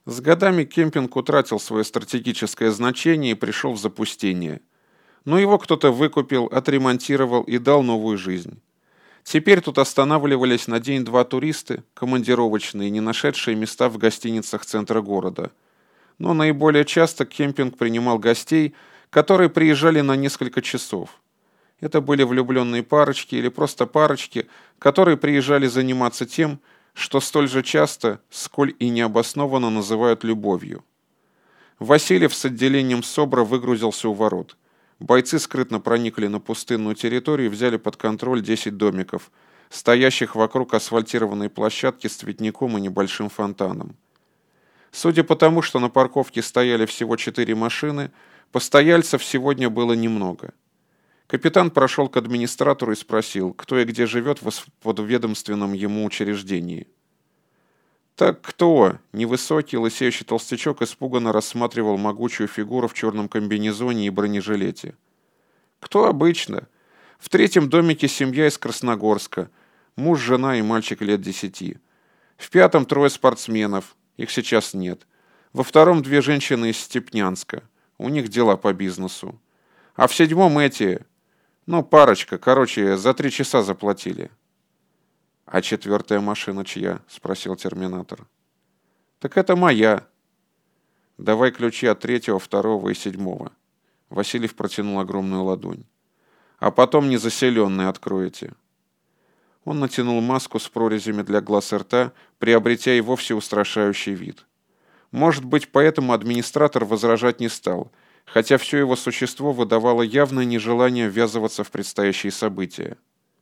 С годами кемпинг утратил свое стратегическое значение и пришел в запустение. Но его кто-то выкупил, отремонтировал и дал новую жизнь. Теперь тут останавливались на день-два туристы, командировочные, не нашедшие места в гостиницах центра города. Но наиболее часто кемпинг принимал гостей, которые приезжали на несколько часов. Это были влюбленные парочки или просто парочки, которые приезжали заниматься тем, что столь же часто, сколь и необоснованно называют любовью. Васильев с отделением СОБРа выгрузился у ворот. Бойцы скрытно проникли на пустынную территорию и взяли под контроль 10 домиков, стоящих вокруг асфальтированной площадки с цветником и небольшим фонтаном. Судя по тому, что на парковке стояли всего 4 машины, постояльцев сегодня было немного. Капитан прошел к администратору и спросил, кто и где живет в подведомственном ему учреждении. «Так кто?» Невысокий, лысеющий толстячок испуганно рассматривал могучую фигуру в черном комбинезоне и бронежилете. «Кто обычно? В 3-м домике семья из Красногорска. Муж, жена и мальчик лет 10. В 5-м 3 спортсменов. Их сейчас нет. Во 2-м 2 женщины из Степнянска. У них дела по бизнесу. А в 7-м эти... парочка. Короче, за 3 часа заплатили». «А 4-я машина чья?» — спросил терминатор. «Так это моя». «Давай ключи от 3-го, 2-го и 7-го». Васильев протянул огромную ладонь. «А потом незаселенные откроете». Он натянул маску с прорезями для глаз и рта, приобретя и вовсе устрашающий вид. Может быть, поэтому администратор возражать не стал, хотя все его существо выдавало явное нежелание ввязываться в предстоящие события.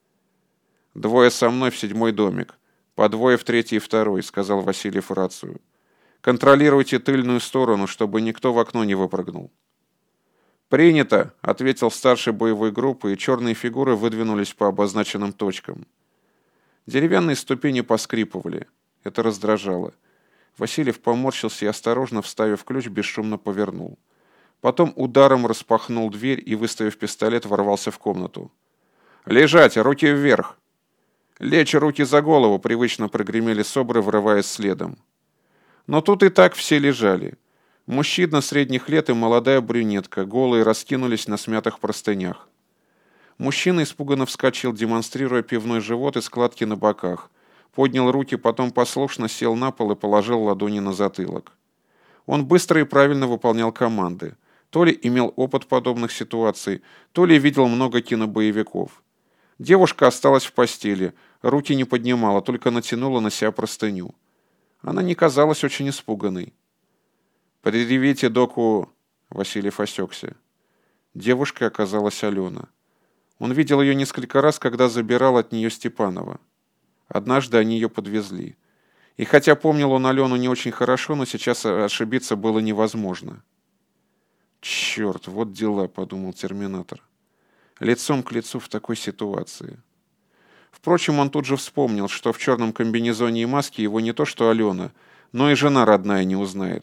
«2 со мной в 7-й домик, по 2 в 3-й и 2-й», — сказал Васильев в рацию. «Контролируйте тыльную сторону, чтобы никто в окно не выпрыгнул». «Принято», — ответил старший боевой группы, и черные фигуры выдвинулись по обозначенным точкам. Деревянные ступени поскрипывали. Это раздражало. Васильев поморщился и, осторожно вставив ключ, бесшумно повернул. Потом ударом распахнул дверь и, выставив пистолет, ворвался в комнату. «Лежать! Руки вверх!» «Лечь, руки за голову!» — привычно прогремели СОБРы, врываясь следом. Но тут и так все лежали. Мужчина средних лет и молодая брюнетка, голые, раскинулись на смятых простынях. Мужчина испуганно вскочил, демонстрируя пивной живот и складки на боках. Поднял руки, потом послушно сел на пол и положил ладони на затылок. Он быстро и правильно выполнял команды. То ли имел опыт подобных ситуаций, то ли видел много кинобоевиков. Девушка осталась в постели, руки не поднимала, только натянула на себя простыню. Она не казалась очень испуганной. «Предъявите доку...» — Васильев осекся. Девушкой оказалась Алена. Он видел ее несколько раз, когда забирал от нее Степанова. Однажды они ее подвезли. И хотя помнил он Алену не очень хорошо, но сейчас ошибиться было невозможно. «Черт, вот дела», — подумал терминатор. Лицом к лицу в такой ситуации. Впрочем, он тут же вспомнил, что в черном комбинезоне и маске его не то что Алена, но и жена родная не узнает.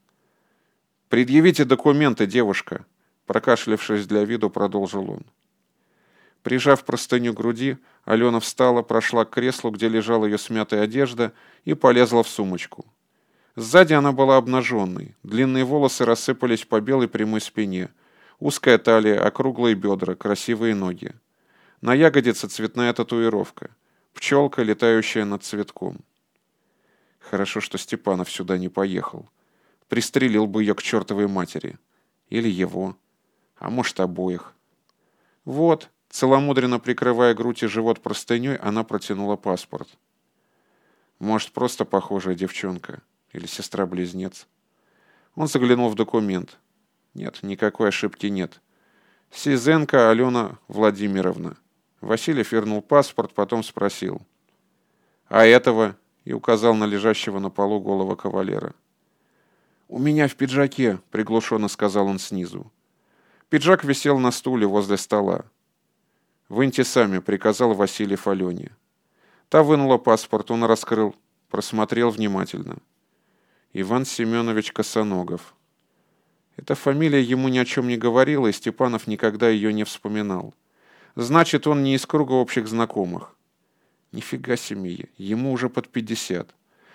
«Предъявите документы, девушка», — прокашлявшись для виду, продолжил он. Прижав простыню к груди, Алена встала, прошла к креслу, где лежала ее смятая одежда, и полезла в сумочку. Сзади она была обнаженной, длинные волосы рассыпались по белой прямой спине, узкая талия, округлые бедра, красивые ноги. На ягодице цветная татуировка, пчелка, летающая над цветком. Хорошо, что Степанов сюда не поехал. Пристрелил бы ее к чертовой матери. Или его. А может, обоих. Вот, целомудренно прикрывая грудь и живот простыней, она протянула паспорт. Может, просто похожая девчонка. Или сестра-близнец. Он заглянул в документ. Нет, никакой ошибки нет. Сизенко Алена Владимировна. Васильев вернул паспорт, потом спросил. «А этого?» И указал на лежащего на полу голого кавалера. «У меня в пиджаке», — приглушенно сказал он снизу. Пиджак висел на стуле возле стола. «Выньте сами», — приказал Васильев Алене. Та вынула паспорт, он раскрыл, просмотрел внимательно. Иван Семенович Косоногов. Эта фамилия ему ни о чем не говорила, и Степанов никогда ее не вспоминал. Значит, он не из круга общих знакомых. Нифига себе, ему уже под 50.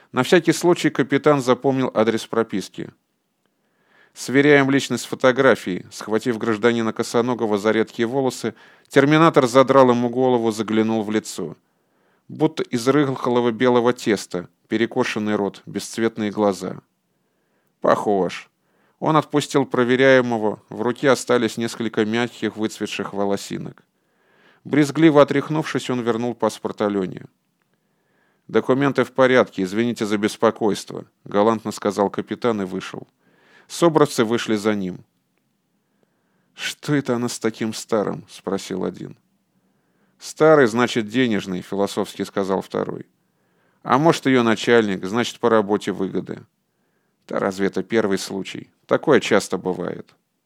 На всякий случай капитан запомнил адрес прописки. «Сверяем личность с фотографией». Схватив гражданина Косоногова за редкие волосы, терминатор задрал ему голову, заглянул в лицо. Будто из рыхлого белого теста, перекошенный рот, бесцветные глаза. «Похож». Он отпустил проверяемого, в руке остались несколько мягких выцветших волосинок. Брезгливо отряхнувшись, он вернул паспорт Алене. «Документы в порядке, извините за беспокойство», — галантно сказал капитан и вышел. Собровцы вышли за ним. «Что это она с таким старым?» — спросил один. «Старый, значит, денежный», — философски сказал второй. «А может, ее начальник, значит, по работе выгоды». «Да разве это первый случай? Такое часто бывает».